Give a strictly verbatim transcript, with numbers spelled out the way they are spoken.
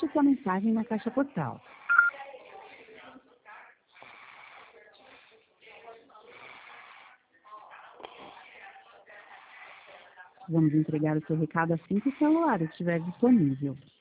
deixe sua mensagem na caixa postal. Vamos entregar o seu recado assim que o celular estiver disponível.